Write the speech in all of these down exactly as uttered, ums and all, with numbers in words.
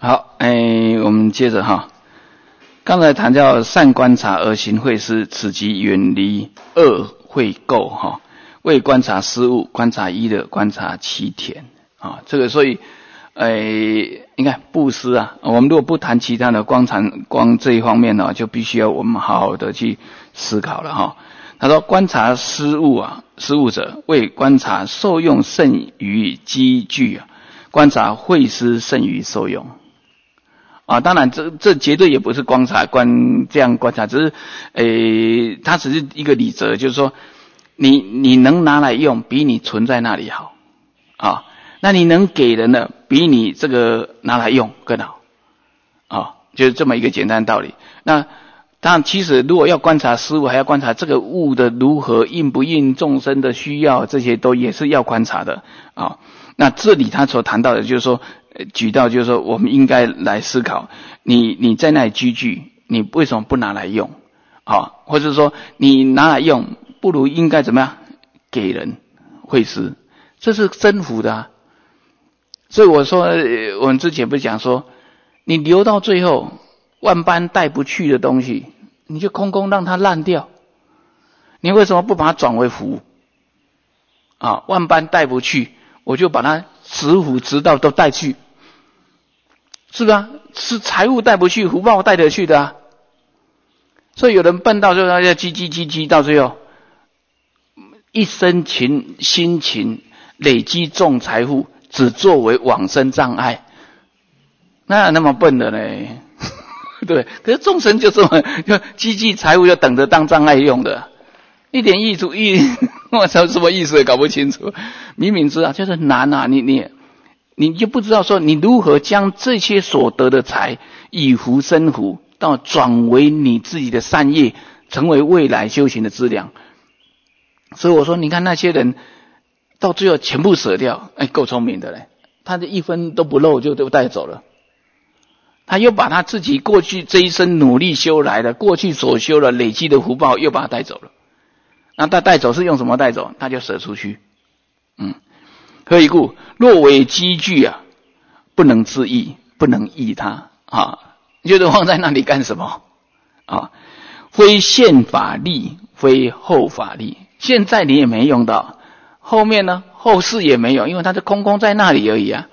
好，哎，我们接着哈，刚才谈到善观察而行慧思，此即远离恶慧垢哈。为观察事物，观察一的，观察其田啊。这个所以，哎，你看布施啊，我们如果不谈其他的，光谈光这一方面呢，就必须要我们好好的去思考了哈。他说，观察事物啊，事物者为观察受用胜于积聚啊，观察慧思胜于受用。啊，当然这这绝对也不是观察观这样观察，只是，诶，它只是一个理则，就是说，你你能拿来用，比你存在那里好，啊，那你能给人的，比你这个拿来用更好，啊，就是这么一个简单的道理。那当然，其实如果要观察事物，还要观察这个物的如何应不应众生的需要，这些都也是要观察的啊。那这里他所谈到的，就是说。举到就是说，我们应该来思考，你你在那里居居，你为什么不拿来用？啊，或者说你拿来用，不如应该怎么样给人惠施，这是真福的啊。所以我说，我们之前不是讲说，你留到最后，万般带不去的东西，你就空空让它烂掉，你为什么不把它转为福？啊，万般带不去，我就把它直福直道都带去。是吧？是财物带不去，福报带得去的啊。所以有人笨到最后要积积积积，到最后一生勤辛勤累积众财富，只作为往生障碍。那那么笨的呢？对，可是众生就这么就积积财物，就等着当障碍用的，一点意图意，我操，什么意思也搞不清楚。明明知道就是难啊，你你。你就不知道说你如何将这些所得的财以福生福，到转为你自己的善业，成为未来修行的资粮。所以我说，你看那些人到最后全部舍掉，哎，够聪明的嘞，他的一分都不漏就都带走了。他又把他自己过去这一生努力修来的，过去所修的累积的福报，又把他带走了。那他带走是用什么带走？他就舍出去，嗯。何以故？若为积聚啊，不能自益，不能益他啊！你觉得放在那里干什么啊？非现法力，非后法力。现在你也没用到，后面呢？后世也没有，因为它是空空在那里而已啊。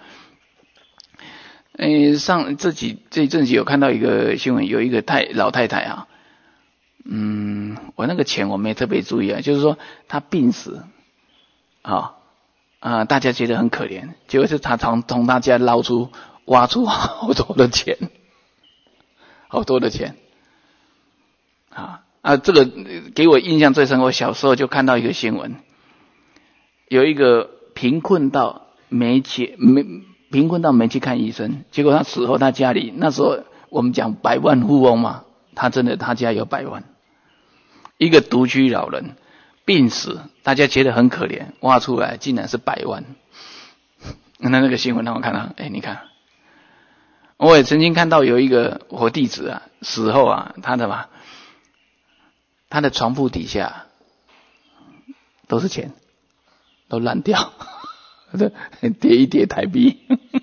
诶，上这几这一阵子有看到一个新闻，有一个太老太太啊，嗯，我那个钱我没特别注意啊，就是说她病死啊。啊、呃，大家觉得很可怜，结果是他从从他家捞出挖出好多的钱，好多的钱啊啊！这个给我印象最深，我小时候就看到一个新闻，有一个贫困到没钱没贫困到没去看医生，结果他死后他家里那时候我们讲百万富翁嘛，他真的他家有百万，一个独居老人。病死，大家觉得很可怜，挖出来竟然是百万。那那个新闻让我看到，哎，你看，我也曾经看到有一个我弟子啊，死后啊，他的嘛，他的床铺底下都是钱，都烂掉，叠一叠台币。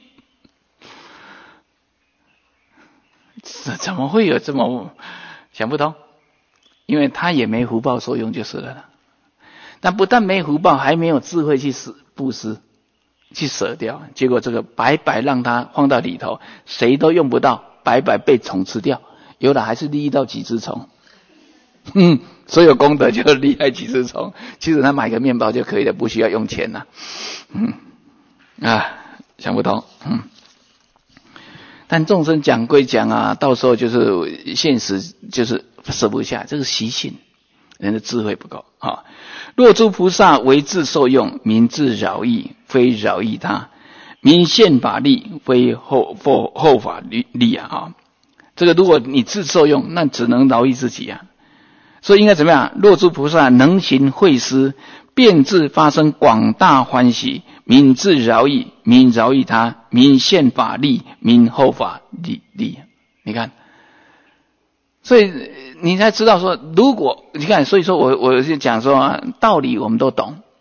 这怎么会有这么想不通？因为他也没福报所用就是了啦。但不但没福报，还没有智慧去施布施，去舍掉，结果这个白白让它放到里头，谁都用不到，白白被虫吃掉，有的还是利益到几只虫。嗯，所有功德就利害几只虫，其实他买个面包就可以了，不需要用钱了。嗯啊，想不通。嗯，但众生讲归讲啊，到时候就是现实就是舍不下，这是习性，人的智慧不够啊。若诸菩萨为自受用，名自饶益，非饶益他；名现法力，非后后后法力力啊！啊，这个如果你自受用，那只能饶益自己啊。所以应该怎么样？若诸菩萨能行慧施，便自发生广大欢喜，名自饶益，名饶益他，名现法力，名后法力力。你看。所以你才知道说，如果你看，所以说我我就讲说啊，道理我们都懂，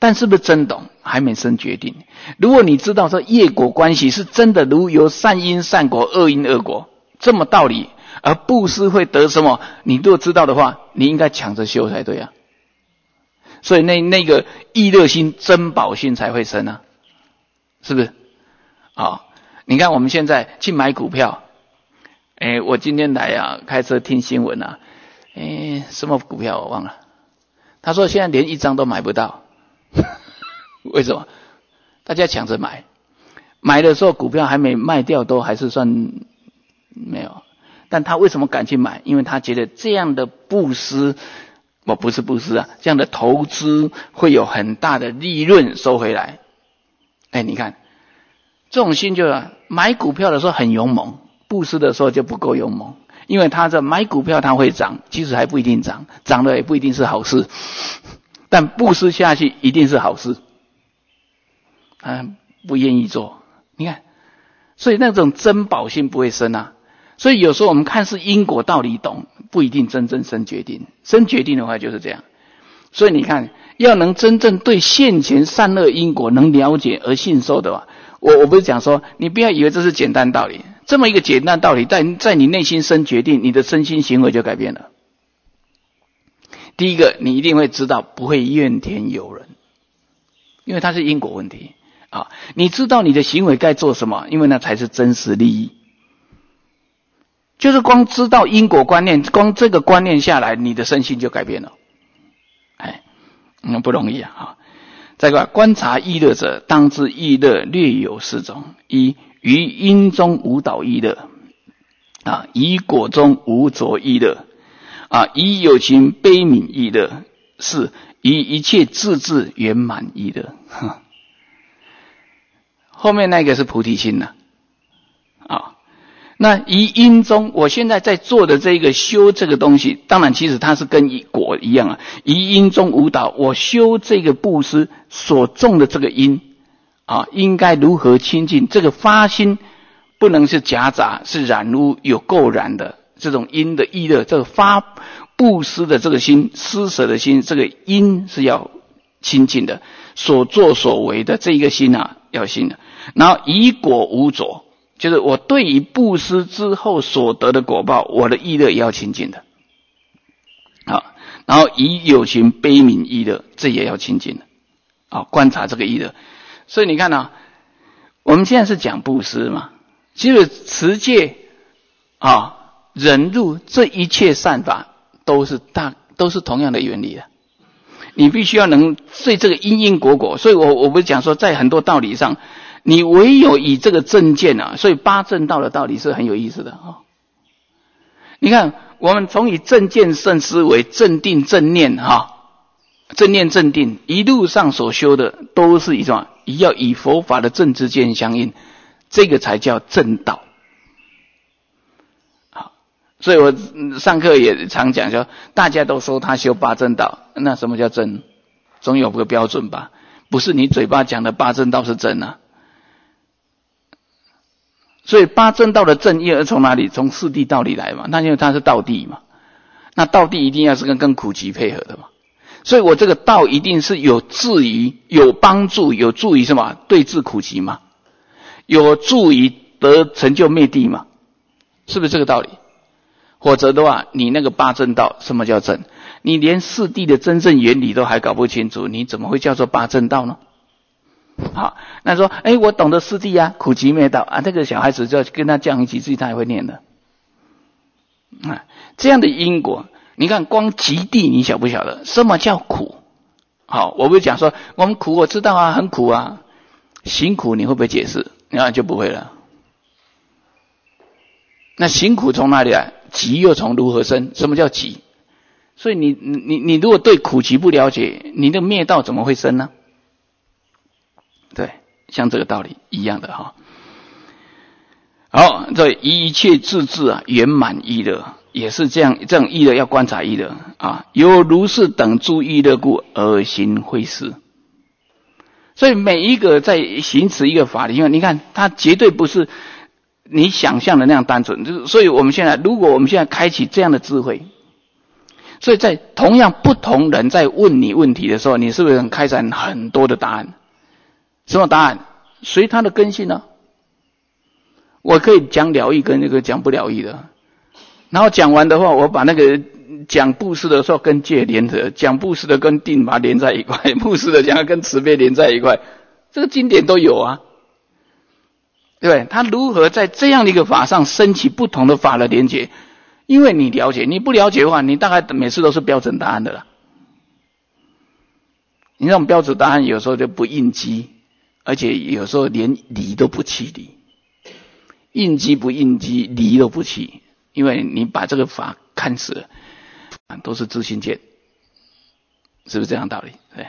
但是不是真懂还没生决定。如果你知道说业果关系是真的如由善因善果恶因恶果这么道理，而布施会得什么，你如果知道的话，你应该抢着修才对啊。所以那那个意乐心珍宝心才会生啊，是不是？好，你看我们现在去买股票，诶，我今天来啊开车听新闻啊，诶，什么股票我忘了，他说现在连一张都买不到。为什么？大家抢着买，买的时候股票还没卖掉，都还是算没有。但他为什么敢去买？因为他觉得这样的布施，我不是布施啊，这样的投资会有很大的利润收回来。哎，你看，这种心就是买股票的时候很勇猛，布施的时候就不够勇猛，因为他这买股票它会涨，其实还不一定涨，涨了也不一定是好事。但布施下去一定是好事，他不愿意做。你看，所以那种珍宝心不会生啊。所以有时候我们看似因果道理懂，不一定真正生决定。生决定的话就是这样。所以你看，要能真正对现前善恶因果能了解而信受的话，我我不是讲说，你不要以为这是简单道理，这么一个简单道理，在在你内心生决定，你的身心行为就改变了。第一个，你一定会知道不会怨天尤人，因为它是因果问题啊。你知道你的行为该做什么，因为那才是真实利益。就是光知道因果观念，光这个观念下来，你的身心就改变了。哎，嗯，不容易啊。再一个，观察意乐者，当知意乐略有四种：一，于因中无导意乐，啊，于果中无着意乐。啊，以有情悲悯意乐，是以一切自治圆满意乐。后面那个是菩提心呐、啊，啊，那以因中，我现在在做的这个修这个东西，当然其实它是跟果一样啊。以因中无导，我修这个布施所种的这个因啊，应该如何清净？这个发心不能是夹杂，是染污，有够染的。这种因的意乐，这个发布施的这个心，施舍的心，这个因是要清净的，所作所为的这一个心啊，要清的。然后以果无着，就是我对于布施之后所得的果报，我的意乐也要清净的。好，然后以有情悲悯意乐，这也要清净的。好，观察这个意乐。所以你看啊，我们现在是讲布施嘛，其实持戒啊。忍辱这一切善法都是大都是同样的原理的，你必须要能对这个因因果果。所以我我不是讲说在很多道理上，你唯有以这个正见啊，所以八正道的道理是很有意思的啊。你看，我们从以正见正思维、正定正念哈，正念正定一路上所修的都是一种要以佛法的正知见相应，这个才叫正道。所以我上课也常讲说，大家都说他修八正道，那什么叫正？总有个标准吧，不是你嘴巴讲的八正道是正啊。所以八正道的正业从哪里？从四谛道理来嘛，那因为它是道谛嘛，那道谛一定要是跟跟苦集配合的嘛。所以我这个道一定是有治于、有帮助、有助于什么？对治苦集嘛，有助于得成就灭谛嘛，是不是这个道理？否则的话，你那个八正道什么叫正？你连四谛的真正原理都还搞不清楚，你怎么会叫做八正道呢？好，那说，哎，我懂得四谛啊，苦集灭道啊，这个小孩子就要跟他讲几句，他也会念的。啊，这样的因果，你看光极地，你晓不晓得什么叫苦？好，我不是讲说我们苦，我知道啊，很苦啊，行苦你会不会解释？那就不会了。那行苦从哪里来？集又从如何生？什么叫集？所以你你你如果对苦集不了解，你的灭道怎么会生呢？对，像这个道理一样的哈。好，这一切自治啊，圆满意乐也是这样，这样意乐要观察意乐啊，有如是等诸意乐故而行会施。所以每一个在行持一个法理，因为你看它绝对不是你想象的那样单纯，就是所以我们现在，如果我们现在开启这样的智慧， 所以在同样不同人在问你问题的时候，你是不是能开展很多的答案？什么答案？随他的根性呢？我可以讲了义跟那个讲不了义的，然后讲完的话，我把那个讲布施的时候跟戒连着，讲布施的跟定把连在一块，布施的讲跟慈悲连在一块，这个经典都有啊。对不对？他如何在这样的一个法上升起不同的法的连结？因为你了解，你不了解的话，你大概每次都是标准答案的啦。你那种标准答案有时候就不应机，而且有时候连理都不起理，应机不应机，理都不起，因为你把这个法看死了，都是自性见，是不是这样道理？对。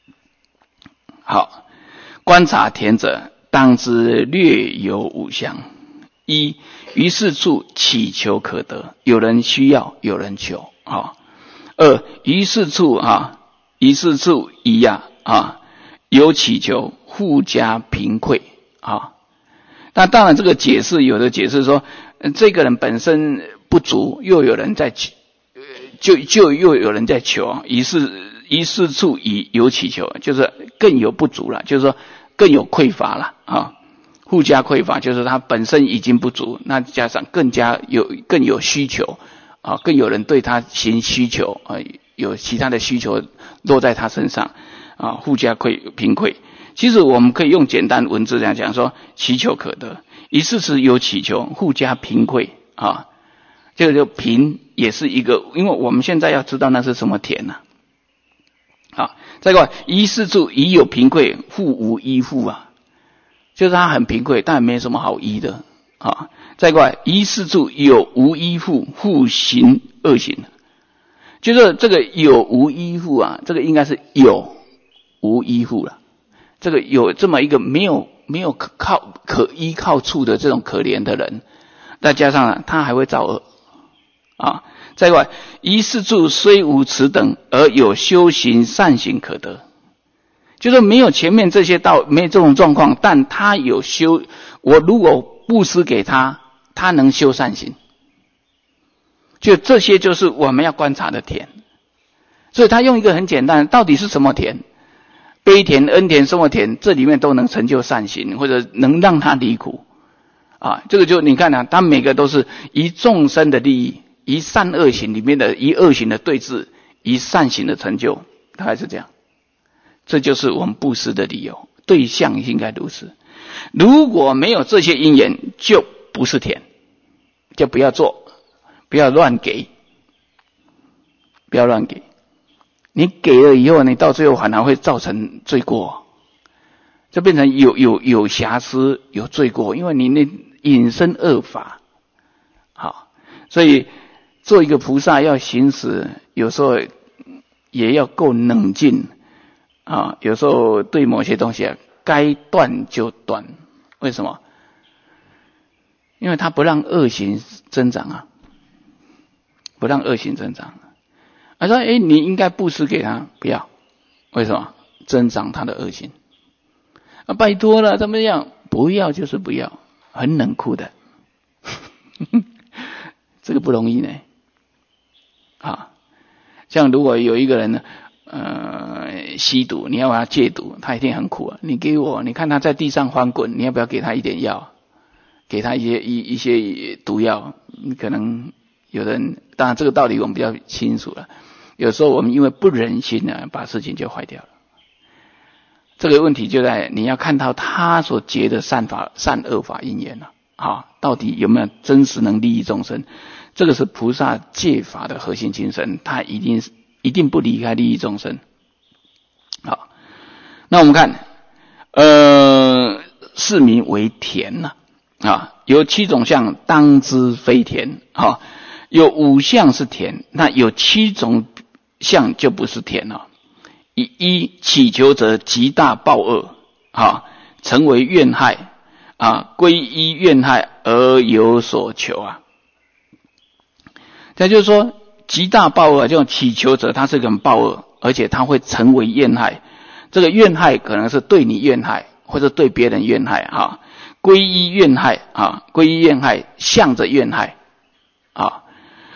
好，观察田者，当知略有五相：一，于是处祈求可得，有人需要，有人求啊。二，于是处啊，于是处一呀啊，有祈求，互加贫匮啊。那当然，这个解释有的解释说，这个人本身不足，又有人在求，就就又有人在求，于是于是处以有祈求，就是更有不足了，就是说更有匮乏了啊。互加匮乏，就是他本身已经不足，那加上更加有更有需求啊，更有人对他行需求啊，有其他的需求落在他身上啊，互加匮贫匮。其实我们可以用简单文字这样讲说：祈求可得，于是处有祈求，互加贫匮啊。这个就贫也是一个，因为我们现在要知道那是什么田呐、啊。好，再过来，于是处已有贫匮，互无依附啊。就是他很贫匮，但没什么好依的啊。再过来，于是处有无依附，互行恶行。就是这个有无依附啊，这个应该是有无依附了。这个有这么一个没有没有可靠可依靠处的这种可怜的人，再加上呢，他还会造恶啊。再过来，于是处虽无此等，而有修行善行可得。就是没有前面这些道，没有这种状况，但他有修，我如果布施给他，他能修善行，就这些就是我们要观察的田。所以他用一个很简单，到底是什么田？悲田、恩田、什么田？这里面都能成就善行，或者能让他离苦啊。这个就你看啊，他每个都是以众生的利益，以善恶行里面的以恶行的对治，以善行的成就，大概是这样。这就是我们布施的理由，对象应该如此。如果没有这些因缘，就不是田，就不要做，不要乱给，不要乱给。你给了以后，你到最后反而会造成罪过，就变成有有有瑕疵、有罪过，因为你那引申恶法。好，所以做一个菩萨要行使，有时候也要够冷静。啊，有时候对某些东西啊，该断就断。为什么？因为他不让恶行增长啊，不让恶行增长。他说：“哎，你应该布施给他，不要。为什么？增长他的恶行。啊，拜托了，怎么样？不要就是不要，很冷酷的。这个不容易呢。啊，像如果有一个人呢。”呃，吸毒，你要把他戒毒，他一定很苦啊。你给我，你看他在地上翻滚，你要不要给他一点药？给他一些一一些毒药？你可能有人，当然这个道理我们比较清楚了。有时候我们因为不忍心呢，把事情就坏掉了。这个问题就在你要看到他所结的善法、善恶法因缘了啊，到底有没有真实能利益众生？这个是菩萨戒法的核心精神，他一定是。一定不离开利益众生。好，那我们看，呃，是名为田呐、啊，啊，有七种相，当知非田。啊，有五相是田，那有七种相就不是田了。以一祈求者极大暴恶，啊，成为怨害，啊，归依怨害而有所求啊。这就是说。极大暴恶，这种祈求者他是个很暴恶，而且他会成为怨害。这个怨害可能是对你怨害，或者对别人怨害啊。归依怨害啊，归依怨害，向着怨害啊。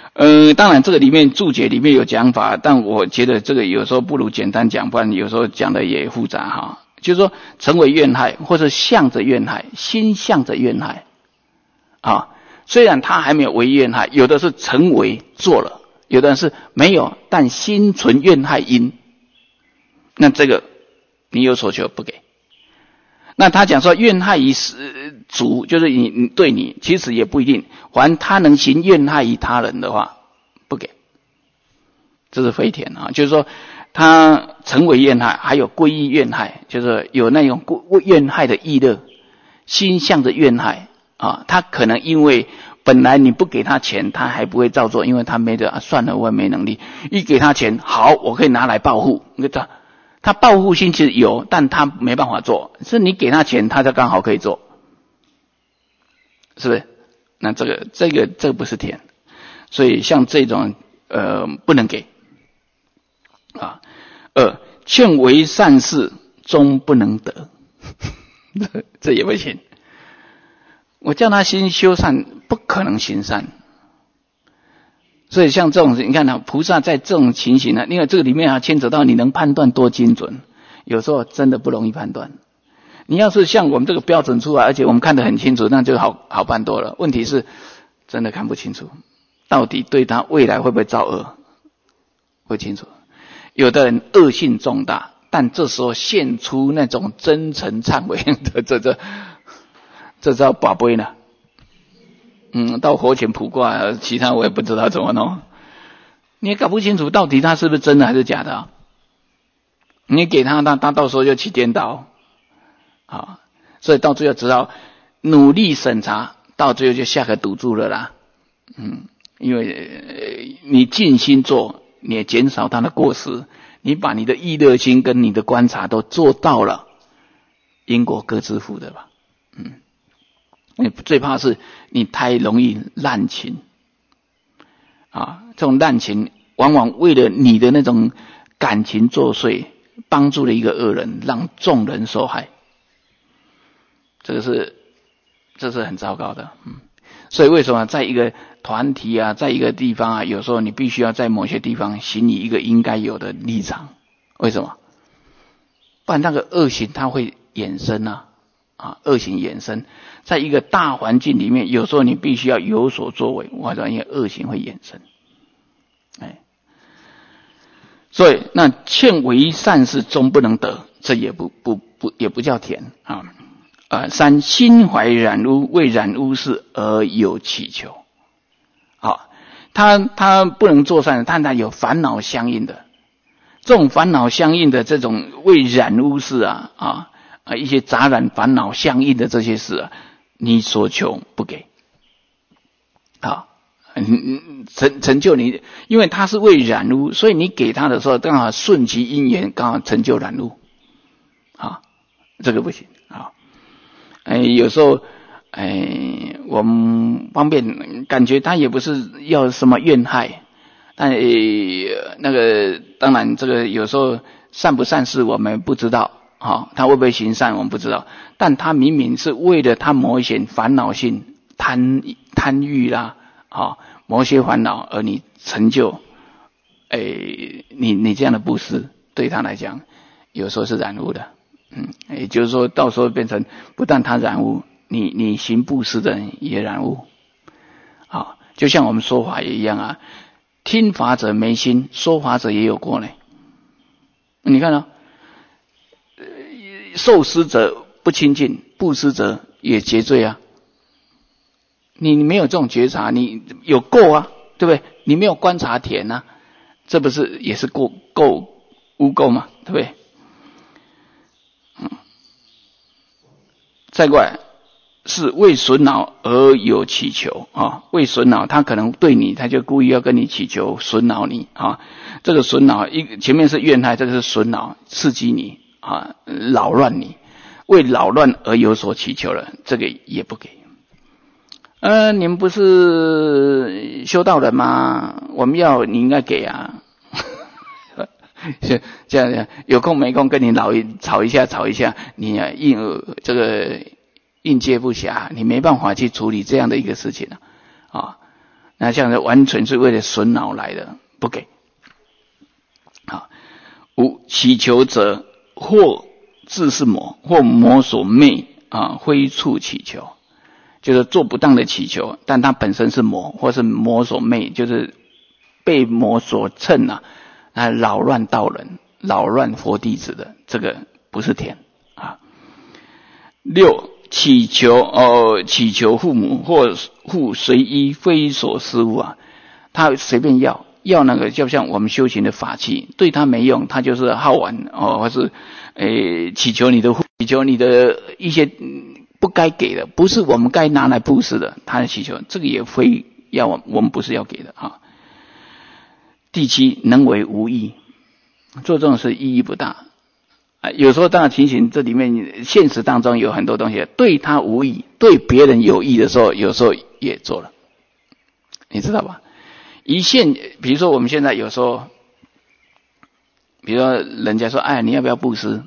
呃，当然这个里面注解里面有讲法，但我觉得这个有时候不如简单讲，不然有时候讲的也复杂哈。就是说成为怨害，或者向着怨害，心向着怨害啊。虽然他还没有为怨害，有的是成为做了，有的人是没有，但心存怨害因。那这个你有所求不给。那他讲说怨害于主，就是你你对你，其实也不一定。凡他能行怨害于他人的话，不给。这是非田啊，就是说他成为怨害，还有归依怨害，就是有那种怨害的意乐，心向着怨害啊。他可能因为本来你不给他钱，他还不会照做，因为他没得、啊、算了，我也没能力。一给他钱，好，我可以拿来报复。他他报复心其实有，但他没办法做。是你给他钱，他就刚好可以做，是不是？那这个这个这个不是田，所以像这种呃不能给啊。二劝为善事，终不能得，这也不行。我叫他心修善，不可能行善。所以像这种，你看啊，菩萨在这种情形呢，因为这个里面啊牵扯到你能判断多精准，有时候真的不容易判断。你要是像我们这个标准出来，而且我们看得很清楚，那就好好办多了。问题是真的看不清楚，到底对他未来会不会造恶，不清楚。有的人恶性重大，但这时候现出那种真诚忏悔的，这这这叫宝贝呢。嗯，到佛前卜卦，其他我也不知道怎么弄。你也搞不清楚到底他是不是真的还是假的、啊。你给他，他他到时候就起颠倒。好，所以到最后只好努力审查，到最后就下个赌注了啦。嗯，因为你尽心做，你也减少他的过失，你把你的意乐心跟你的观察都做到了，因果各自负的吧。嗯，你最怕是你太容易滥情啊，这种滥情往往为了你的那种感情作祟，帮助了一个恶人，让众人受害。这个是，这是很糟糕的。嗯，所以为什么在一个团体啊，在一个地方啊，有时候你必须要在某些地方行你一个应该有的立场？为什么？不然那个恶行它会衍生啊，啊，恶行衍生，在一个大环境里面，有时候你必须要有所作为，或者因为恶行会衍生。哎，所以那劝为善事，终不能得，这也不不不也不叫田啊。呃，三心怀染污，为染污事而有祈求。好，他他不能做善，但他有烦恼相应的，这种烦恼相应的这种为染污事啊啊啊一些杂染烦恼相应的这些事啊，你所求不给。好，嗯成成就你，因为他是为染污，所以你给他的时候刚好顺其因缘，刚好成就染污。好，这个不行啊。哎，有时候，哎，我们方便感觉他也不是要什么怨害，但、哎、那个当然这个有时候善不善事我们不知道，哈、哦，他会不会行善我们不知道，但他明明是为了他某一些烦恼性贪贪欲啦，啊、哦，某些烦恼而你成就，哎，你你这样的布施对他来讲，有时候是染污的。嗯，也就是说到时候变成不但他染污，你你行布施的人也染污。好，就像我们说法也一样啊，听法者没心，说法者也有过呢。你看啊，受施者不清净，布施者也结罪啊。你你没有这种觉察，你有垢啊，对不对？你没有观察田啊，这不是也是过垢污垢嘛，对不对？再过来是为损恼而有祈求啊，为损恼他可能对你，他就故意要跟你祈求损恼你啊。这个损恼一前面是怨害，这个是损恼，刺激你啊，扰乱你，为扰乱而有所祈求了，这个也不给。呃，你们不是修道人吗？我们要你应该给啊。这样有空没空跟你老吵一下吵一下，你啊应这个应接不暇，你没办法去处理这样的一个事情啊。啊， 那这样子完全是为了损恼来的，不给。好，五祈求者或自是魔，或魔所魅啊，挥处祈求，就是做不当的祈求，但它本身是魔，或是魔所魅，就是被魔所乘啊，啊扰乱道人，扰乱佛弟子的，这个不是天啊。六祈求哦，祈求父母或父随依非所施物啊，他随便要要那个，就像我们修行的法器，对他没用，他就是好玩哦，或是诶祈求你的祈求你的一些不该给的，不是我们该拿来布施的，他的祈求这个也非要我我们不是要给的啊。第七，能为无益，做这种事意义不大。啊，有时候当然情形，这里面现实当中有很多东西对他无益，对别人有益的时候，有时候也做了，你知道吧？一现，比如说我们现在有时候，比如说人家说，哎，你要不要布施？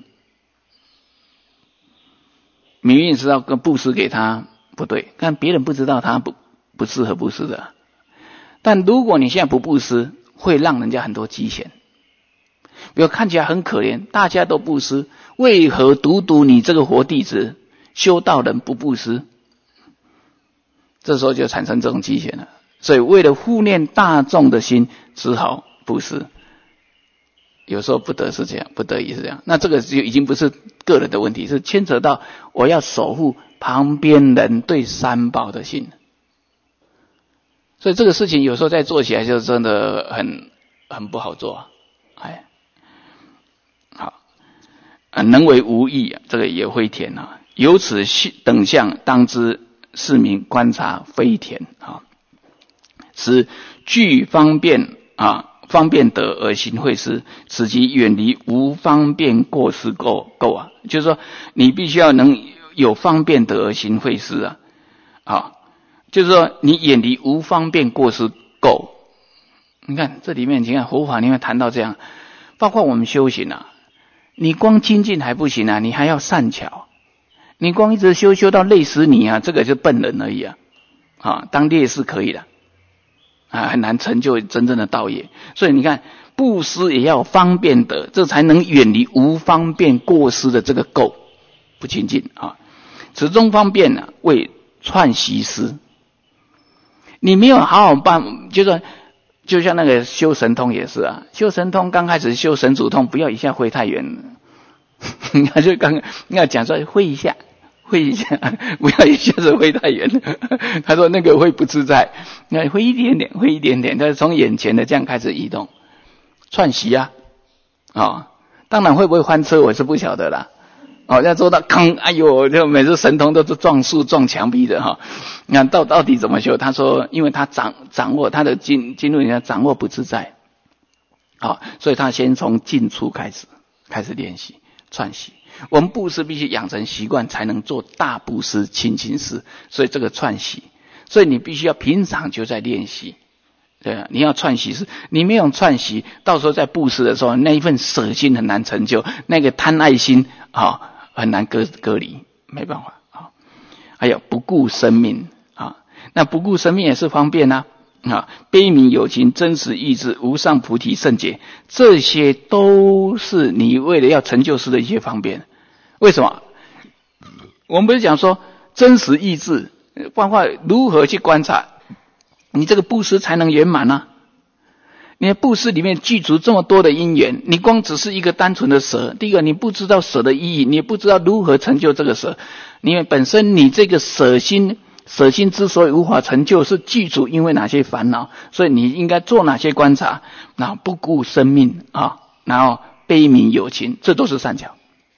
明明知道跟布施给他不对，但别人不知道他不不适合布施的。但如果你现在不布施，会让人家很多积嫌。比如看起来很可怜，大家都布施，为何独独你这个活弟子修道人不布施？这时候就产生这种积嫌了。所以为了护念大众的心，只好布施。有时候不得是这样，不得已是这样。那这个就已经不是个人的问题，是牵扯到我要守护旁边人对三宝的心。所以这个事情有时候在做起来就真的很很不好做，哎。好，啊，能为无益啊，这个也非田啊。由此等相，当知是名观察非田啊。使具方便啊，方便得而行慧施，此即远离无方便过失够够啊。就是说，你必须要能有方便得而行慧施啊，啊，就是说你远离无方便过失够。你看这里面，你看佛法里面谈到这样，包括我们修行啊。你光精进还不行啊，你还要善巧。你光一直修修到累死你啊，这个就笨人而已啊！啊，当烈士可以的啊，很难成就真正的道业。所以你看，布施也要方便得，这才能远离无方便过失的这个垢，不亲近啊。此中方便啊，为串习施。你没有好好办，就是。就像那个修神通也是啊，修神通刚开始修神主通，不要一下挥太远，你看就刚要讲说挥一下，挥一下，不要一下子挥太远。他说那个会不自在，那挥一点点，挥一点点，但是从眼前的这样开始移动，串习啊，啊、哦，当然会不会翻车我是不晓得啦。哦，要做到吭，哎呦，就每次神通都是撞树撞墙壁的哈。你看到到底怎么修？他说，因为他掌掌握他的经经论，人家掌握不自在，好、哦，所以他先从进出开始开始练习串习。我们布施必须养成习惯，才能做大布施、亲亲施。所以这个串习，所以你必须要平常就在练习。对啊，你要串习是，你没有串习，到时候在布施的时候，那一份舍心很难成就，那个贪爱心啊。哦很难割割离，没办法啊。还有不顾生命啊，那不顾生命也是方便啊啊。悲悯有情、真实意志、无上菩提圣解，这些都是你为了要成就事的一些方便。为什么？我们不是讲说真实意志，包括如何去观察，你这个布施才能圆满啊。你的布施里面具足这么多的因缘，你光只是一个单纯的舍，第一个你不知道舍的意义，你也不知道如何成就这个舍，因为本身你这个舍心，舍心之所以无法成就，是具足因为哪些烦恼，所以你应该做哪些观察，然后不顾生命啊，然后悲悯有情，这都是善巧。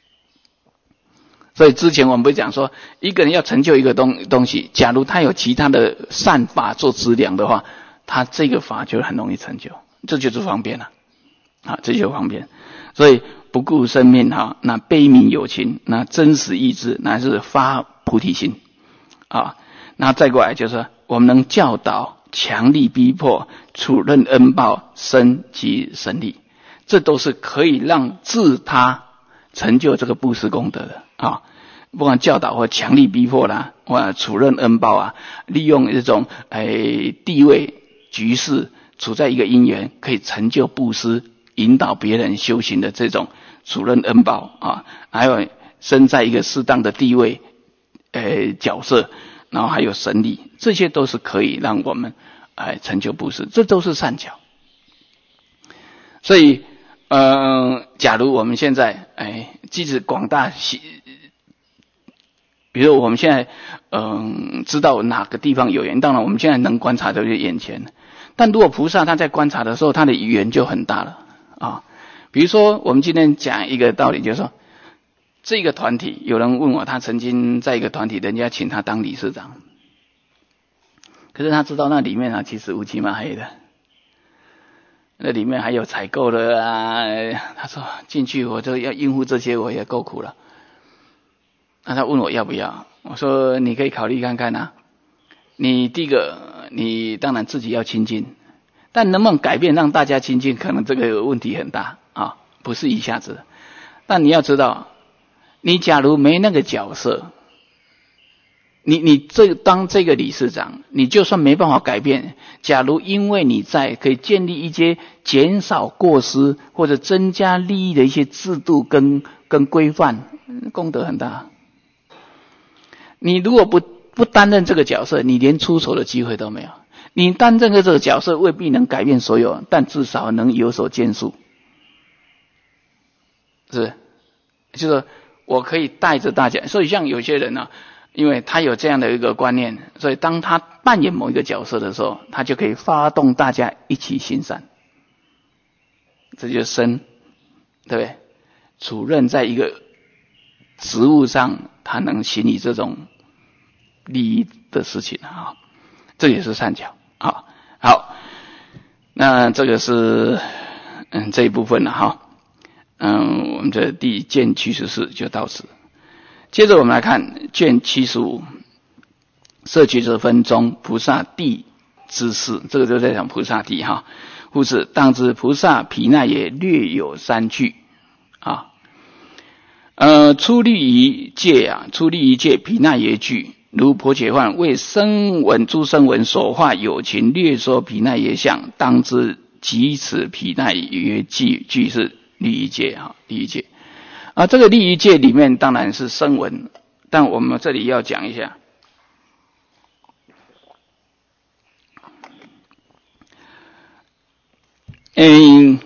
所以之前我们不是讲说，一个人要成就一个东东西，假如他有其他的善法做资粮的话，他这个法就很容易成就。这就是方便了啊，这就是方便。所以不顾生命哈，那悲悯有情，那真实意志，乃是发菩提心啊。那再过来就是我们能教导、强力逼迫、处任恩报、生及神力，这都是可以让自他成就这个布施功德的啊。不管教导或强力逼迫啦，或处任恩报啊，利用这种诶地位。 局势，处在一个因缘，可以成就布施，引导别人修行的这种主任恩报啊，还有身在一个适当的地位，呃角色，然后还有神力，这些都是可以让我们哎成就布施，这都是善巧。所以，呃，假如我们现在哎，即使广大，比如我们现在嗯、呃、知道哪个地方有缘，当然我们现在能观察的就是眼前，但如果菩萨他在观察的时候，他的缘就很大了啊。比如说，我们今天讲一个道理，就是说，这个团体有人问我，他曾经在一个团体，人家请他当理事长，可是他知道那里面啊，其实乌漆嘛黑的。那里面还有采购的啊，他说进去我就要应付这些，我也够苦了。那他问我要不要，我说你可以考虑看看啊。你第一个，你当然自己要亲近，但能不能改变让大家亲近，可能这个问题很大啊，不是一下子。但你要知道，你假如没那个角色，你你这当这个理事长，你就算没办法改变，假如因为你在可以建立一些减少过失或者增加利益的一些制度跟跟规范，功德很大。你如果不不担任这个角色，你连出手的机会都没有。你担任这个角色未必能改变所有，但至少能有所建树，是，就是我可以带着大家。所以像有些人呢、啊。因为他有这样的一个观念，所以当他扮演某一个角色的时候，他就可以发动大家一起行善。这就是身，对不对？主任在一个职务上，他能行以这种利益的事情啊，这也是善巧啊。好，那这个是嗯这一部分了哈。嗯，我们这第卷七十四就到此。接着我们来看卷七十五，摄取者分中菩萨地之事，这个就在讲菩萨地哈。故此当知菩萨毗那耶略有三句啊。呃，出离于戒啊，出离于戒毗那耶句，如婆伽梵为声闻诸声闻所化有情略说毗那耶相，当知即此毗那耶句句是利益戒啊，利益戒。啊，这个利益戒里面当然是声闻，但我们这里要讲一下，嗯，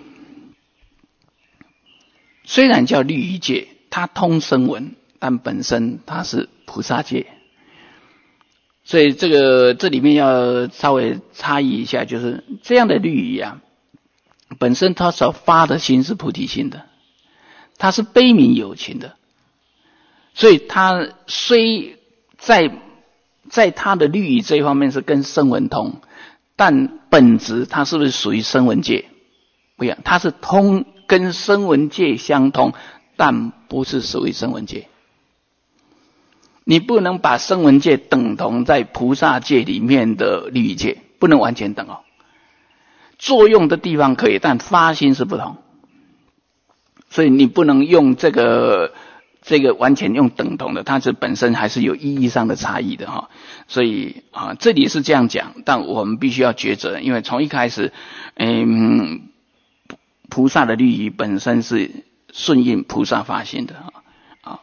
虽然叫利益戒，它通声闻，但本身它是菩萨戒，所以这个这里面要稍微差异一下，就是这样的利益啊，本身它所发的心是菩提心的。他是悲悯有情的，所以他虽在在他的律仪这一方面是跟声闻同，但本质他是不是属于声闻界？不一样，他是通跟声闻界相通，但不是属于声闻界。你不能把声闻界等同在菩萨界里面的律仪界，不能完全等哦。作用的地方可以，但发心是不同。所以你不能用这个这个完全用等同的，它是本身还是有意义上的差异的哈。所以啊，这里是这样讲，但我们必须要抉择，因为从一开始，嗯，菩萨的律仪本身是顺应菩萨发心的啊，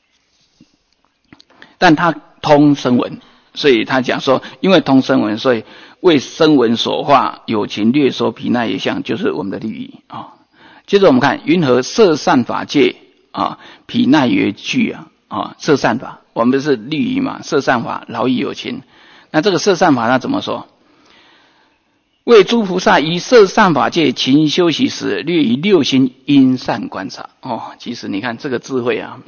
但它通声闻，所以他讲说，因为通声闻，所以为声闻所化有情略说毗那耶相，就是我们的律仪啊。接着我们看云何摄善法界啊，毗那耶句啊啊，摄善法，我们是律仪嘛，摄善法劳逸有情。那这个摄善法他怎么说？为诸菩萨以摄善法界勤修习时，略以六心因善观察。哦，其实你看这个智慧啊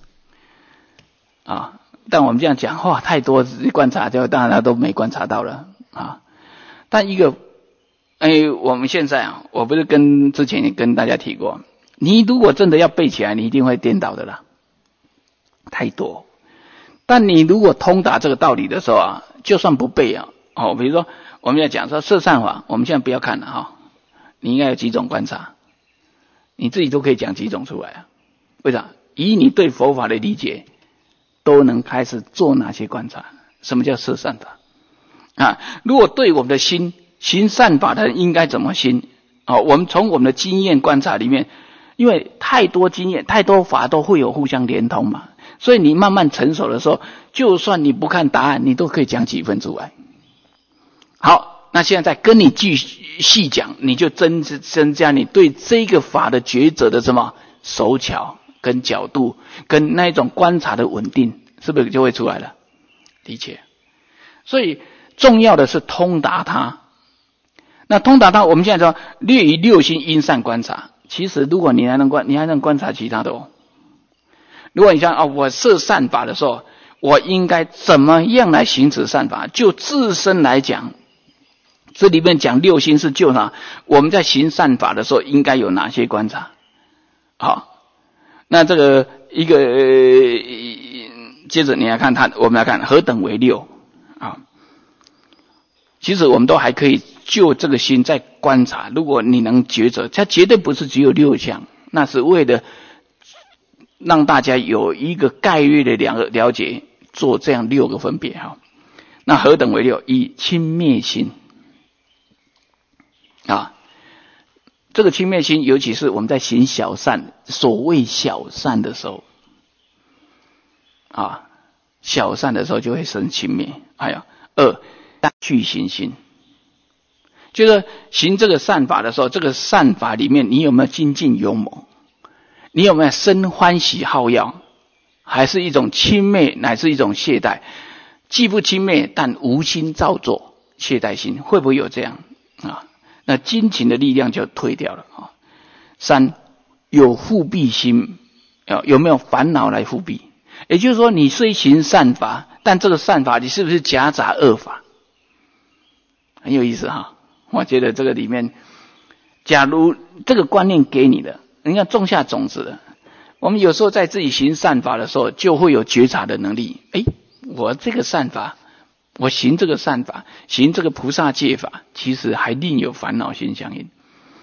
啊，但我们这样讲话太多观察，就大家都没观察到了啊。但一个。哎，我们现在啊，我不是跟之前也跟大家提过，你如果真的要背起来，你一定会颠倒的啦，太多。但你如果通达这个道理的时候啊，就算不背啊，哦，比如说我们要讲说摄善法，我们现在不要看了哈，你应该有几种观察，你自己都可以讲几种出来啊。为啥？以你对佛法的理解，都能开始做哪些观察？什么叫摄善法啊？如果对我们的心行善法的人应该怎么行？哦，我们从我们的经验观察里面，因为太多经验、太多法都会有互相连通嘛，所以你慢慢成熟的时候，就算你不看答案，你都可以讲几分出来。好，那现在再跟你继续细讲，你就增增加你对这个法的抉择的什么手巧跟角度，跟那一种观察的稳定，是不是就会出来了？理解。所以重要的是通达它。那通达它，我们现在说略于六心因善观察。其实如果你还能观，你还能观察其他的哦。如果你像啊、哦，我设善法的时候，我应该怎么样来行持善法？就自身来讲，这里面讲六心是就啥？我们在行善法的时候应该有哪些观察？好，那这个一个、呃、接着你来看它，我们来看何等为六啊？其实我们都还可以就这个心在观察，如果你能抉择，它绝对不是只有六项，那是为了让大家有一个概率的两个了解，做这样六个分别哈。那何等为六？一、轻蔑心啊，这个轻蔑心，尤其是我们在行小善，所谓小善的时候啊，小善的时候就会生轻蔑。还有二、单去行心，就是行这个善法的时候，这个善法里面你有没有精进勇猛？你有没有生欢喜好要？还是一种轻蔑，乃是一种懈怠？既不轻蔑，但无心造作，懈怠心会不会有这样啊？那精勤的力量就退掉了啊。三、有复辟心，有没有烦恼来复辟？也就是说，你虽行善法，但这个善法你是不是夹杂恶法？很有意思哈。我觉得这个里面，假如这个观念给你的，你看种下种子了。我们有时候在自己行善法的时候，就会有觉察的能力。诶，我这个善法，我行这个善法，行这个菩萨戒法，其实还另有烦恼心相应。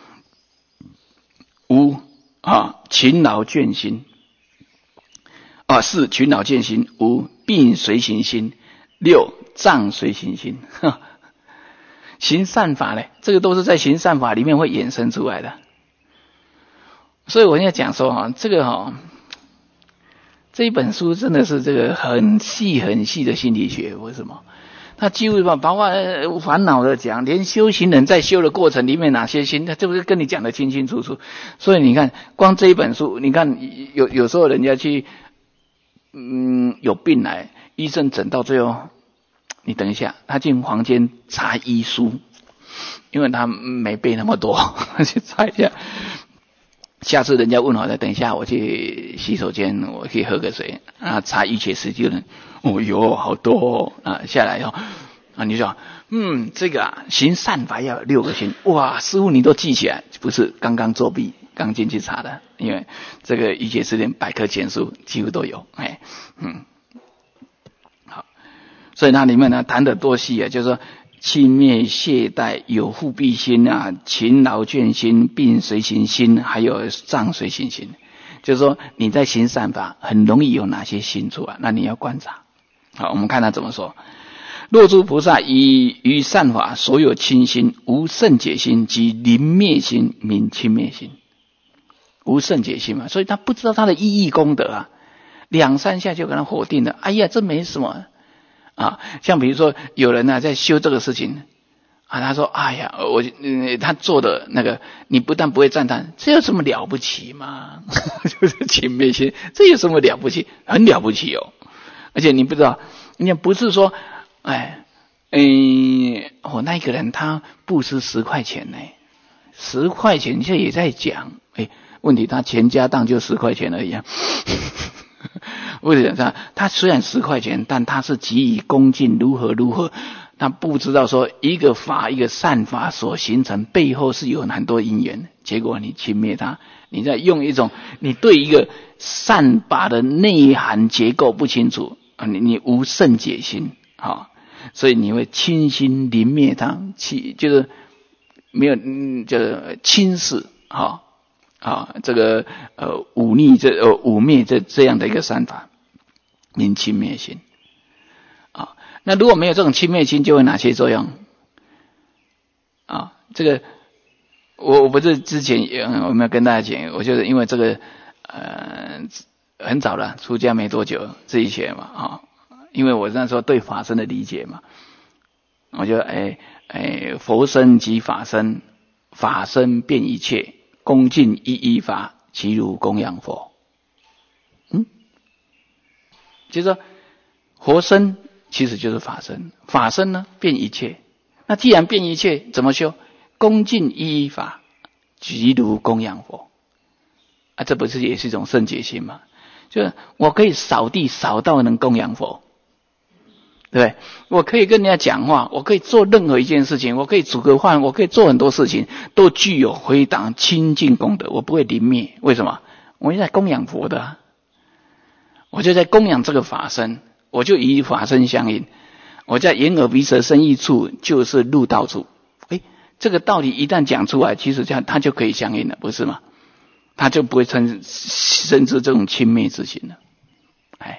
五啊，勤劳倦心啊，四勤劳倦心，五病随行心，六障随行心。呵，行善法呢，这个都是在行善法里面会衍生出来的。所以我现在讲说哈，这个哈，这一本书真的是这个很细很细的心理学。为什么？他几乎把包括烦恼的讲，连修行人在修的过程里面哪些心，他这不是跟你讲的清清楚楚。所以你看，光这一本书，你看有有时候人家去，嗯，有病来，医生诊到最后，你等一下，他进房间查医书，因为他没背那么多，去查一下。下次人家问好了，等一下我去洗手间，我可以喝个水啊，查一切十就能，哦哟，好多哦啊，下来以后啊，你说，嗯，这个啊，行善法要有六个心，哇，师父你都记起来，不是刚刚作弊，刚进去查的，因为这个一切十典百科全书几乎都有，哎，嗯，好，所以它里面呢谈得多细啊，就是说。轻蔑懈怠，有复辟心啊，勤劳倦心，病随行心，还有障随行心。就是说你在行善法很容易有哪些心出来，那你要观察。好，我们看他怎么说。若诸菩萨以于善法所有轻心，无胜解心及临灭心，名轻蔑心。无胜解心嘛，所以他不知道他的意义功德啊，两三下就给他否定了。哎呀，这没什么。啊，像比如说有人呢、啊、在修这个事情啊，他说：“哎呀，我、嗯、他做的那个，你不但不会赞叹，这有什么了不起吗？就是轻蔑心，这有什么了不起？很了不起哦！而且你不知道，你也不是说，哎，嗯，我、哦、那个人他布施十块钱呢，十块钱现在也在讲，哎，问题他全家当就十块钱而已啊。”为什么他虽然十块钱，但他是给予恭敬，如何如何，他不知道说一个法一个善法所形成背后是有很多因缘，结果你轻蔑他，你在用一种你对一个善法的内涵结构不清楚啊，你你无胜解心啊、哦，所以你会轻心临灭他，就是没有嗯，就是轻视啊。哦啊，这个呃忤逆这呃污蔑这这样的一个善法，名轻蔑心。啊，那如果没有这种轻蔑心，就会哪些作用？ 这个我我不是之前我没有跟大家讲，我就是因为这个呃很早了，出家没多久自己学嘛啊、哦，因为我那时候对法身的理解嘛，我就哎哎佛身即法身，法身遍一切，恭敬一一法，其如供养佛。嗯，就是说佛身其实就是法身，法身呢遍一切。那既然遍一切，怎么修？恭敬一一法，即如供养佛。啊，这不是也是一种圣洁心吗？就是我可以扫地扫到能供养佛，对不对？我可以跟人家讲话，我可以做任何一件事情，我可以煮个饭，我可以做很多事情，都具有回档清净功德，我不会临灭。为什么？我是在供养佛的、啊，我就在供养这个法身，我就以法身相应。我在眼耳鼻舌身意处，就是入道处。诶，这个道理一旦讲出来，其实这样它就可以相应了，不是吗？他就不会生生出这种轻蔑之心了。哎，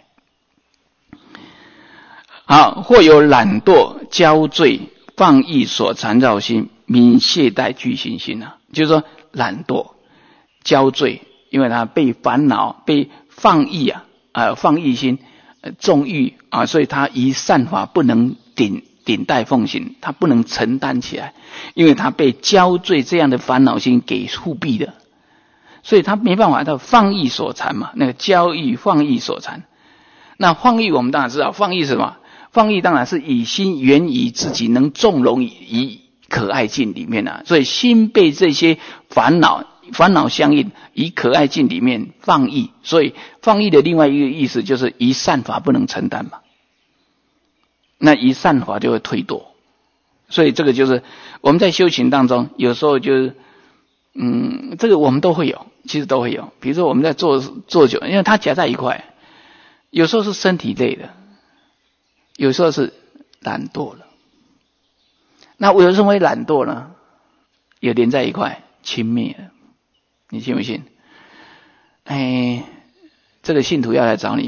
好，或有懒惰、骄醉、放逸所缠绕心，名懈怠具行心啊。就是说懒惰、骄醉，因为他被烦恼、被放逸啊，呃，放逸心、呃、纵欲啊，所以他以善法不能顶顶戴奉行，他不能承担起来，因为他被骄醉这样的烦恼心给护蔽的。所以他没办法，他放逸所缠嘛，那个骄逸放逸所缠。那放逸我们当然知道，放逸是什么？放逸当然是以心缘于自己能纵容于可爱境里面啊。所以心被这些烦恼烦恼相应，以可爱境里面放逸。所以放逸的另外一个意思就是以善法不能承担嘛。那以善法就会退堕。所以这个就是我们在修行当中，有时候就是嗯，这个我们都会有，其实都会有。比如说我们在做做久，因为它夹在一块，有时候是身体累的，有时候是懒惰了。那我有时候会懒惰呢，也连在一块，轻蔑了。你信不信？哎，这个信徒要来找你，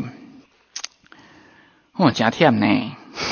我真忝呢，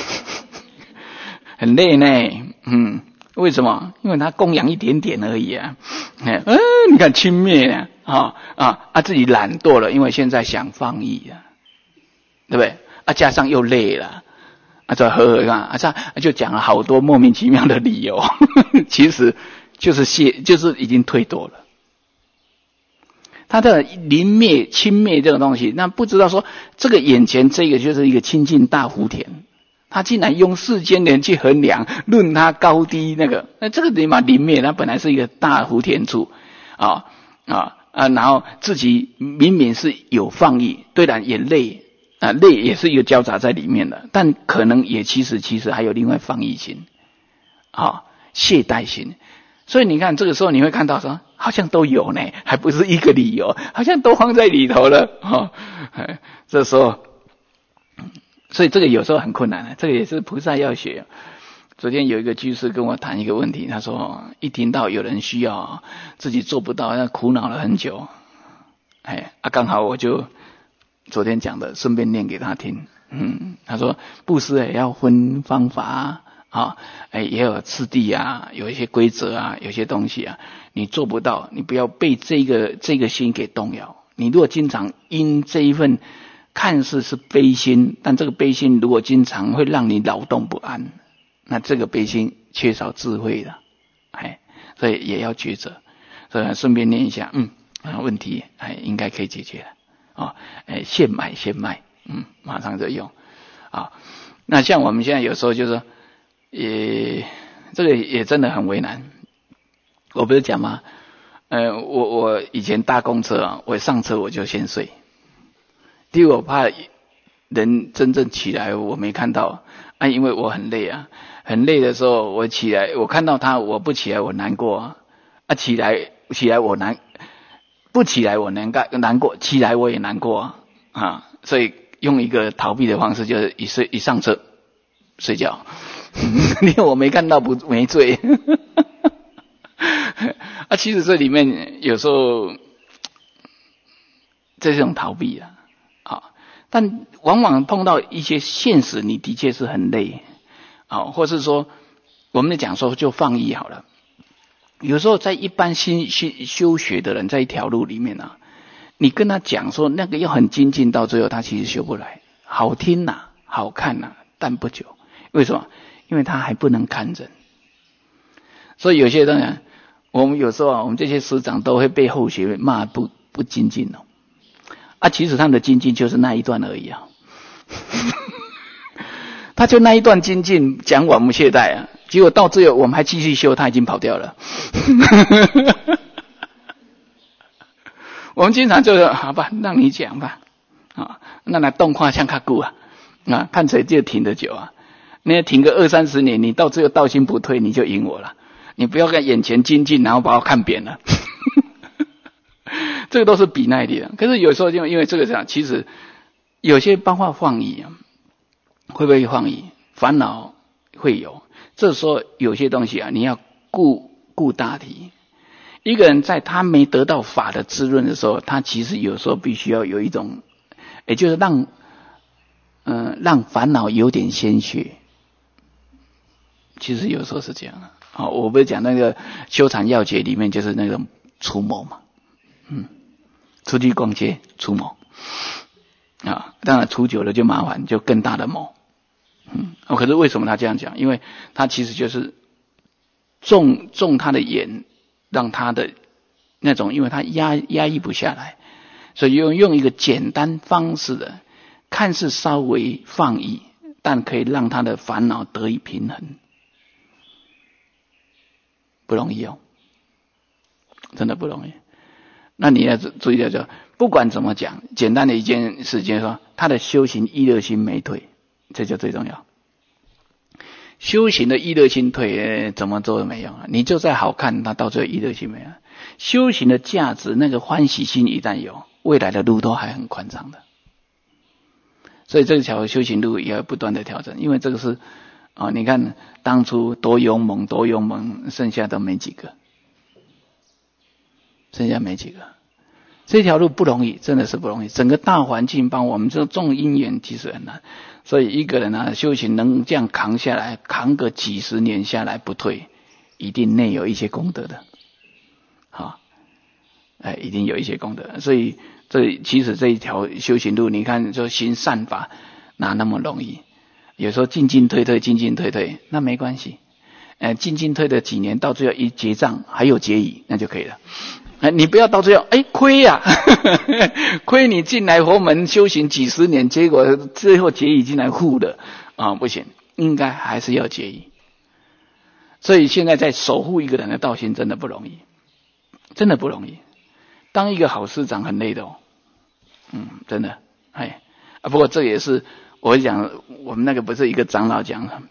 很累呢，嗯。为什么？因为他供养一点点而已啊！哎，嗯，你看轻蔑啊，啊啊啊，自己懒惰了，因为现在想放逸啊，对不对？啊，加上又累了，啊，再呵呵啊，这就讲了好多莫名其妙的理由，其实就是懈，就是已经退堕了。他的临灭、轻蔑这种东西，那不知道说这个眼前这个就是一个清净大福田。他竟然用世间人去衡量，论他高低那个，那这个地方临灭，他本来是一个大福田处啊啊啊，然后自己明明是有放逸，虽然也累啊，累也是一个交杂在里面的，但可能也其实其实还有另外放逸心啊，懈怠心。所以你看这个时候你会看到说，好像都有呢，还不是一个理由，好像都放在里头了啊。这时候。所以这个有时候很困难的，这个也是菩萨要学。昨天有一个居士跟我谈一个问题，他说一听到有人需要自己做不到，那苦恼了很久。哎，啊，刚好我就昨天讲的，顺便念给他听。嗯，他说布施也要分方法啊，哎，也有次第啊，有一些规则啊，有些东西啊，你做不到，你不要被这个这个心给动摇。你如果经常因这一份看似是悲心，但这个悲心如果经常会让你劳动不安，那这个悲心缺少智慧的，哎，所以也要抉择。所以顺便念一下，嗯，问题哎应该可以解决了啊，哎，现买现卖，嗯，马上就用啊。那像我们现在有时候就是说，也这个也真的很为难。我不是讲吗？呃，我我以前搭公车啊，我上车我就先睡。第一，我怕人真正起来我没看到啊，因为我很累啊，很累的时候我起来，我看到他我不起来我难过啊，啊起来起来我难，不起来我难难过，起来我也难过啊，啊，所以用一个逃避的方式，就是一睡一上车睡觉，因为我没看到不没醉啊，其实这里面有时候这是一种逃避啊。但往往碰到一些现实，你的确是很累啊，或是说我们讲说就放逸好了。 有时候在一般新新修学的人，在一条路里面啊，你跟他讲说那个要很精进，到最后他其实修不来。好听呐、啊，好看呐、啊，但不久。为什么？因为他还不能看人。所以有些人，我们有时候啊，我们这些师长都会被后学骂不不精进哦。啊，其实他们的精进就是那一段而已啊。他就那一段精进讲我们懈怠啊，结果到最后我们还继续修，他已经跑掉了。我们经常就是好吧，让你讲吧，啊，那来动画像卡固啊，啊，看谁就挺得久啊。那挺个二三十年，你到最后道心不退，你就赢我了。你不要看眼前精进，然后把我看扁了。这个都是比耐力的。可是有时候就因为这个这样，其实有些包括放逸啊。会不会放逸？烦恼会有。这时候有些东西啊，你要顾顾大体。一个人在他没得到法的滋润的时候，他其实有时候必须要有一种，也就是让，嗯、呃，让烦恼有点鲜血。其实有时候是这样的。好、哦，我不是讲那个修禅要诀里面就是那种除魔嘛，嗯，出去逛街除魔。啊，当然除久了就麻烦，就更大的魔。嗯，哦，可是为什么他这样讲？因为他其实就是种种他的眼，让他的那种，因为他压压抑不下来，所以用用一个简单方式的，看似稍微放逸，但可以让他的烦恼得以平衡，不容易哦，真的不容易。那你要注意到，不管怎么讲，简单的一件事情说，他的修行意乐心没退，这就最重要。修行的意乐心退，怎么做都没用啊！你就再好看，他到最后意乐心没有。修行的价值，那个欢喜心一旦有，未来的路都还很宽敞的。所以这条修行路也要不断的调整，因为这个是啊、哦，你看当初多勇猛，多勇猛，剩下都没几个。剩下没几个，这条路不容易，真的是不容易。整个大环境帮我们这种因缘其实很难，所以一个人啊修行能这样扛下来，扛个几十年下来不退，一定内有一些功德的，好，哎，一定有一些功德。所以这其实这一条修行路，你看说行善法哪那么容易？有时候进进退退，进进退退，那没关系。呃，进进退的几年，到最后一结账还有结余，那就可以了。你不要到最后，哎，亏呀、啊，亏你进来佛门修行几十年，结果最后结余进来护的啊，不行，应该还是要结余。所以现在在守护一个人的道心真的不容易，真的不容易。当一个好师长很累的哦，嗯，真的，哎，啊，不过这也是我讲，我们那个不是一个长老讲的，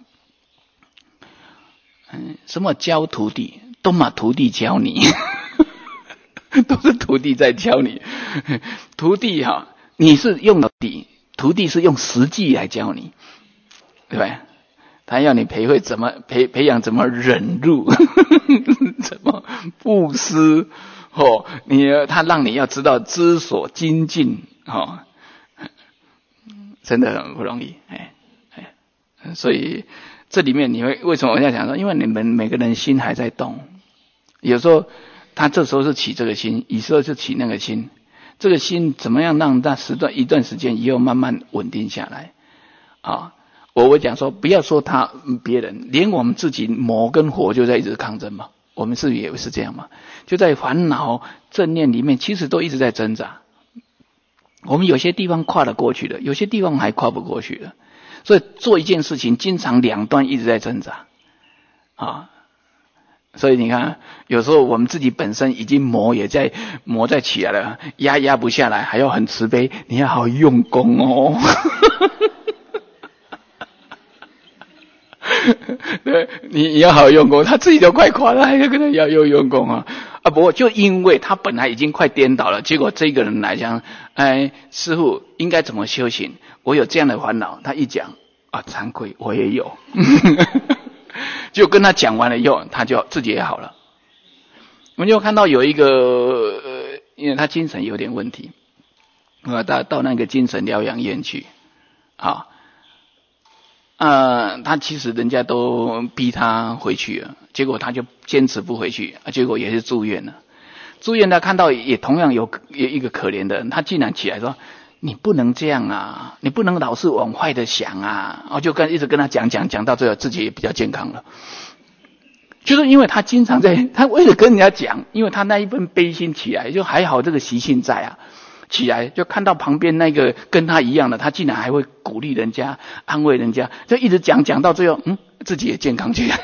嗯，什么教徒弟，都嘛徒弟教你。都是徒弟在教你，徒弟哈、啊，你是用底，徒弟是用实际来教你，对吧？他要你培会怎么培培养怎么忍辱，怎么布施，哦，你他让你要知道知所精进，哦，真的很不容易，哎哎，所以这里面你会为什么我要讲说？因为你们每个人心还在动，有时候。他这时候是起这个心，有时候是起那个心，这个心怎么样让他时段一段时间以后慢慢稳定下来啊？我我讲说，不要说他别人，连我们自己魔跟火就在一直抗争嘛，我们是不是也是这样嘛？就在烦恼正念里面，其实都一直在挣扎。我们有些地方跨得过去的，有些地方还跨不过去的，所以做一件事情，经常两端一直在挣扎啊。所以你看，有时候我们自己本身已经魔也在魔在起来了，压压不下来，还要很慈悲，你要好用功哦。对，你你要好用功，他自己都快垮了，还要跟他要又用功啊啊！不过就因为他本来已经快颠倒了，结果这个人来讲，哎，师父应该怎么修行？我有这样的烦恼，他一讲啊，惭愧，我也有。就跟他讲完了以后，他就自己也好了。我们就看到有一个，呃，因为他精神有点问题，啊，到到那个精神疗养院去，啊， 呃，他其实人家都逼他回去了，结果他就坚持不回去，结果也是住院了。住院他看到也同样有一个可怜的人，他竟然起来说：“你不能这样啊，你不能老是往坏的想啊。”我就跟一直跟他讲讲讲到最后自己也比较健康了。就是因为他经常在，他为了跟人家讲，因为他那一份悲心起来，就还好这个习性在啊，起来就看到旁边那个跟他一样的，他竟然还会鼓励人家、安慰人家，就一直讲讲到最后，嗯，自己也健康起来。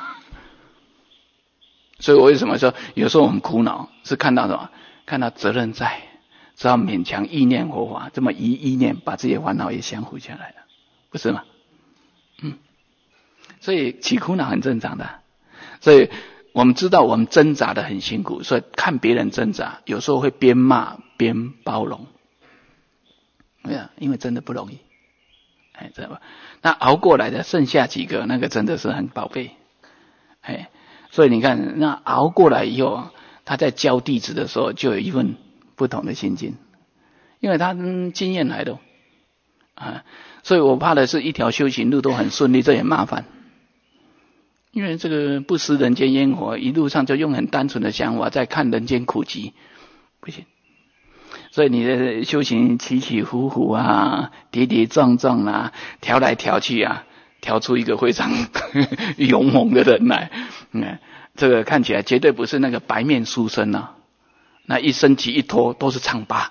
所以我为什么说有时候我们苦恼，是看到什么？看到责任在，只要勉强意念活法，这么一意念把自己的烦恼也降服下来了，不是吗？嗯，所以起苦恼很正常的。所以我们知道我们挣扎的很辛苦，所以看别人挣扎，有时候会边骂边包容。对啊，因为真的不容易。哎，知道吧？那熬过来的剩下几个，那个真的是很宝贝。哎，所以你看，那熬过来以后，他在教弟子的时候，就有一份不同的心境，因为他、嗯、经验来的啊。所以我怕的是一条修行路都很顺利，这也麻烦。因为这个不食人间烟火，一路上就用很单纯的想法在看人间苦集，不行。所以你的修行起起伏伏啊，跌跌撞撞啊，调来调去啊，调出一个非常勇猛的人来。嗯，这个看起来绝对不是那个白面书生啊，那一身起一脱都是疮疤，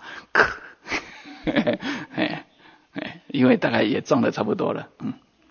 哎哎，因为大概也撞得差不多了，嗯。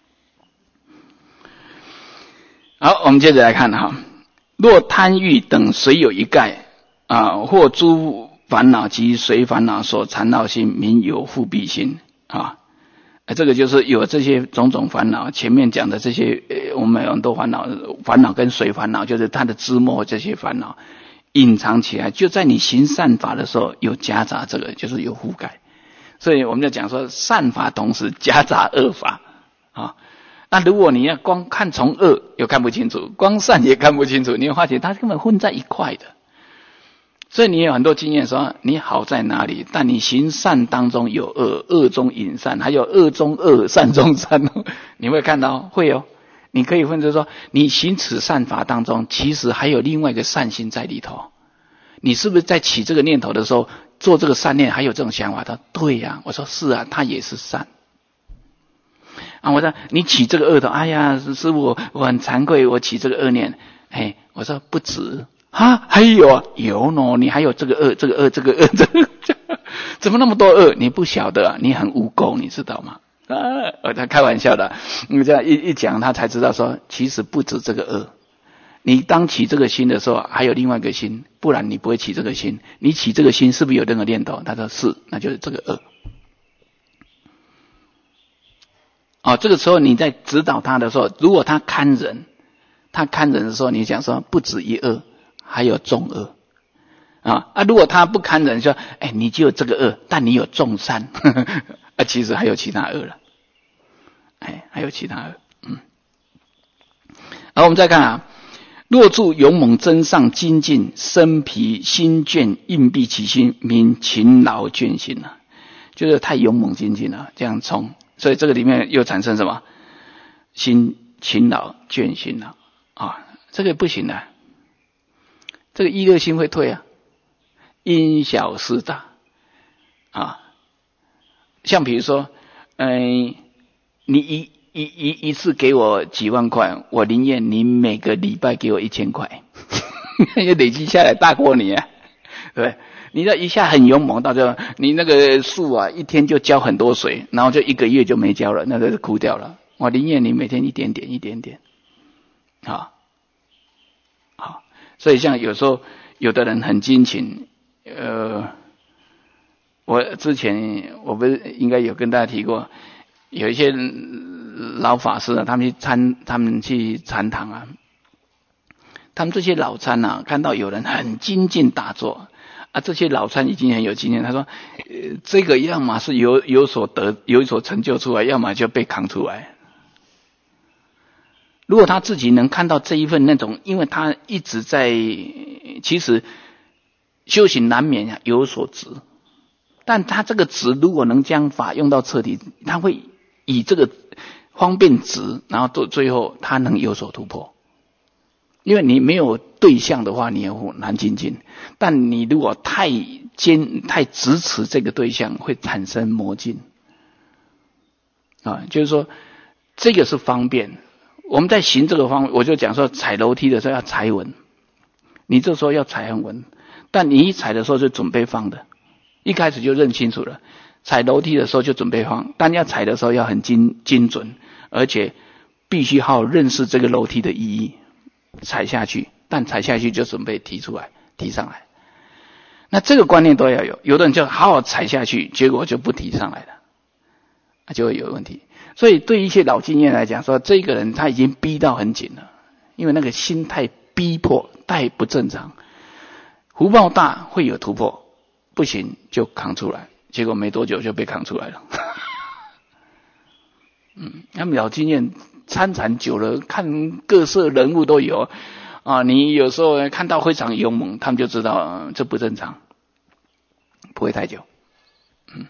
好，我们接着来看哈，若贪欲等随有一盖啊，或诸烦恼及随烦恼所缠绕心，名有覆蔽心啊。这个就是有这些种种烦恼，前面讲的这些，呃、我们有很多烦恼，烦恼跟随烦恼，就是它的枝末这些烦恼隐藏起来，就在你行善法的时候有夹杂，这个就是有覆盖。所以我们就讲说，善法同时夹杂恶法啊。那如果你要光看从恶又看不清楚，光善也看不清楚，你会发现它根本混在一块的。所以你有很多经验说你好在哪里，但你行善当中有恶，恶中隐善，还有恶中恶，善中善，你会看到会哦。你可以分出说，你行此善法当中，其实还有另外一个善心在里头。你是不是在起这个念头的时候，做这个善念还有这种想法？他对呀、啊，我说是啊，他也是善。啊，我说你起这个恶头，哎呀，师父，我我很惭愧，我起这个恶念。哎，我说不止啊，还有啊，有呢，你还有这个恶，这个恶，这个恶，这个怎么那么多恶？你不晓得啊，你很污垢，你知道吗？啊，我在开玩笑的，你这样一一讲，他才知道说，其实不止这个恶。你当起这个心的时候，还有另外一个心，不然你不会起这个心。你起这个心是不是有任何念头？他说是，那就是这个恶。哦，这个时候你在指导他的时候，如果他看人，他看人的时候，你讲说不止一恶，还有众恶啊啊！如果他不看人，说哎，你就有这个恶，但你有众善，呵呵啊，其实还有其他恶了，哎，还有其他恶，嗯。好，我们再看啊，若助勇猛增上精进，身疲心倦，硬闭其心，名勤劳倦心了、啊，就是太勇猛精进了，这样冲。所以这个里面又产生什么？心勤劳倦心了啊，这个不行的、啊，这个意乐心会退啊，因小失大啊。像比如说，嗯、呃，你一一一一次给我几万块，我宁愿你每个礼拜给我一千块，也累积下来大过你啊，对不对？你这一下很勇猛，到最后你那个树啊，一天就浇很多水，然后就一个月就没浇了，那个就枯掉了。我宁愿你每天一点点一点点，好，好。所以像有时候有的人很殷勤，呃，我之前我不是应该有跟大家提过，有一些老法师啊，他们去参他们去禅堂啊，他们这些老参啊，看到有人很精进打坐。啊，这些老参已经很有经验。他说，呃，这个要么是有有所得、有所成就出来，要么就被扛出来。如果他自己能看到这一份那种，因为他一直在，其实修行难免有所执，但他这个执如果能将法用到彻底，他会以这个方便直，然后到最后他能有所突破。因为你没有对象的话，你也很难精进。但你如果太坚、太支持这个对象，会产生魔境。啊，就是说，这个是方便。我们在行这个方，我就讲说，踩楼梯的时候要踩稳。你这时候要踩很稳，但你一踩的时候就准备放的，一开始就认清楚了。踩楼梯的时候就准备放，但要踩的时候要很精精准，而且必须好好认识这个楼梯的意义。踩下去，但踩下去就准备提出来，提上来。那这个观念都要有。有的人就好好踩下去，结果就不提上来了，就会有问题。所以对一些老经验来讲，说这个人他已经逼到很紧了，因为那个心态逼迫太不正常。福报大会有突破，不行就扛出来，结果没多久就被扛出来了。嗯，他们老经验参禅久了，看各色人物都有啊。你有时候看到非常勇猛，他们就知道、呃、这不正常，不会太久。嗯，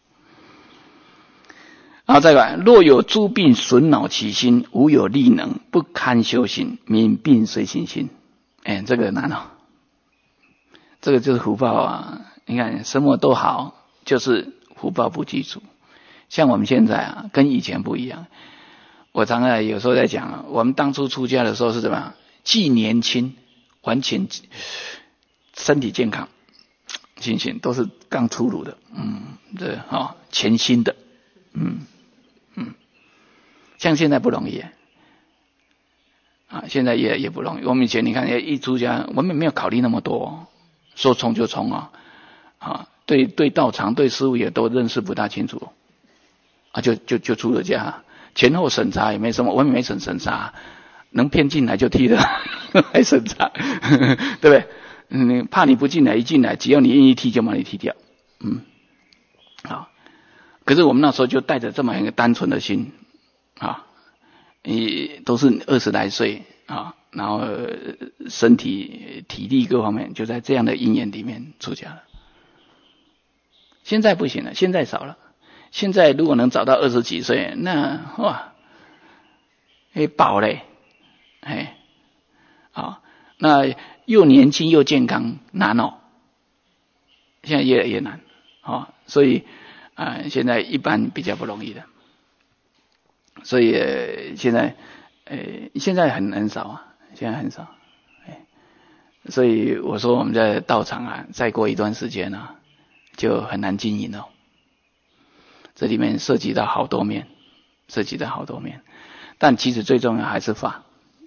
然后再来，若有诸病损恼其心，无有力能，不堪修行，民病随心心。哎，这个难哦。这个就是福报啊！你看什么都好，就是福报不具足。像我们现在啊，跟以前不一样。我常常有时候在讲啊，我们当初出家的时候是怎么样？既年轻，完全身体健康，心情都是刚出炉的，嗯，这啊、哦、全新的，嗯嗯，像现在不容易啊，现在也也不容易。我们以前你看一出家，我们没有考虑那么多，说冲就冲啊，啊，对对道场对师父也都认识不大清楚，啊，就就就出了家。前后审查也没什么，我们没审审查，能骗进来就踢了，还审查，对不对？嗯，怕你不进来，一进来只要你愿意踢就把你踢掉，嗯，好。可是我们那时候就带着这么一个单纯的心啊，你都是二十来岁啊，然后身体体力各方面就在这样的因缘里面出家了。现在不行了，现在少了。现在如果能找到二十几岁，那哇，哎饱嘞，哎，好，那又年轻又健康难哦，现在越来越难，哦，所以啊、呃，现在一般比较不容易的，所以、呃、现在，呃，现在很很少啊，现在很少，哎，所以我说我们在道场啊，再过一段时间啊，就很难经营哦。这里面涉及到好多面，涉及到好多面，但其实最重要还是法。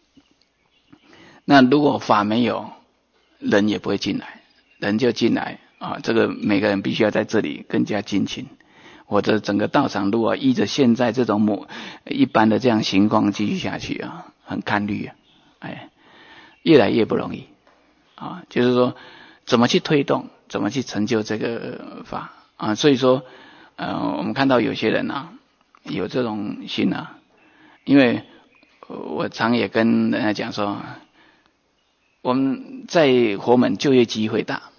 那如果法没有，人也不会进来，人就进来啊。这个每个人必须要在这里更加精勤，或者整个道场如果依着现在这种模一般的这样情况继续下去啊，很堪虑啊，哎，越来越不容易啊。就是说，怎么去推动，怎么去成就这个法啊？所以说。呃，我们看到有些人啊，有这种心啊，因为我常也跟人家讲说，我们在佛门就业机会大，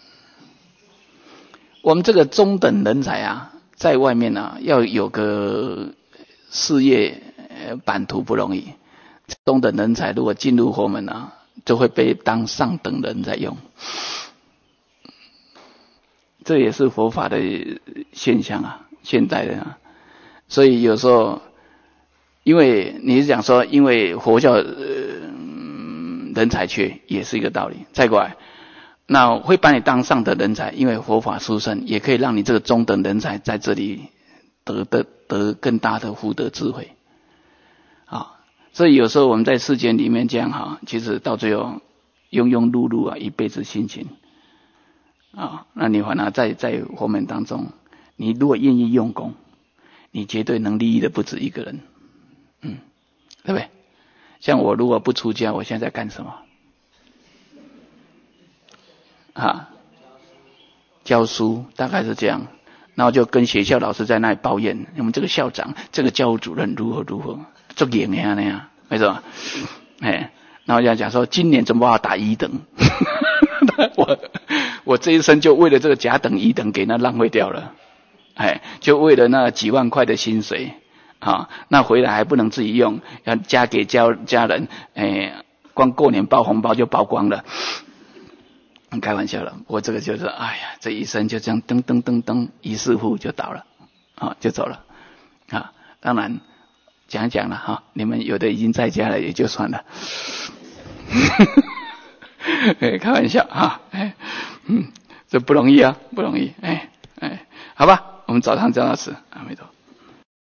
我们这个中等人才啊，在外面啊要有个事业版图不容易，中等人才如果进入佛门啊，就会被当上等人在用。这也是佛法的现象啊，现代人啊，所以有时候，因为你是讲说，因为佛教、呃、人才缺，也是一个道理。再过来，那会把你当上的人才，因为佛法殊胜，也可以让你这个中等人才在这里得得得更大的福德智慧啊。所以有时候我们在世间里面这样哈，其实到最后庸庸碌碌啊，一辈子辛勤。啊，那你反而在在佛门当中，你如果愿意用功，你绝对能利益的不止一个人，嗯，对不对？像我如果不出家，我现在在干什么？啊，教书大概是这样，然后就跟学校老师在那里抱怨，我们这个校长、这个教务主任如何如何，做严的那样，没错，哎，然后就讲说今年怎么把我打一等，我。我这一生就为了这个甲等乙等给那浪费掉了，哎，就为了那几万块的薪水， 啊，那回来还不能自己用，要加给家家人，哎，光过年包红包就包光了。开玩笑了，我这个就是，哎呀，这一生就这样噔噔噔噔，一世户就倒了，啊，就走了，啊，当然讲讲了哈，你们有的已经在家了，也就算了，哎，开玩笑哈，哎，嗯，这不容易啊，不容易，哎哎，好吧，我们早上讲到此，阿弥陀佛。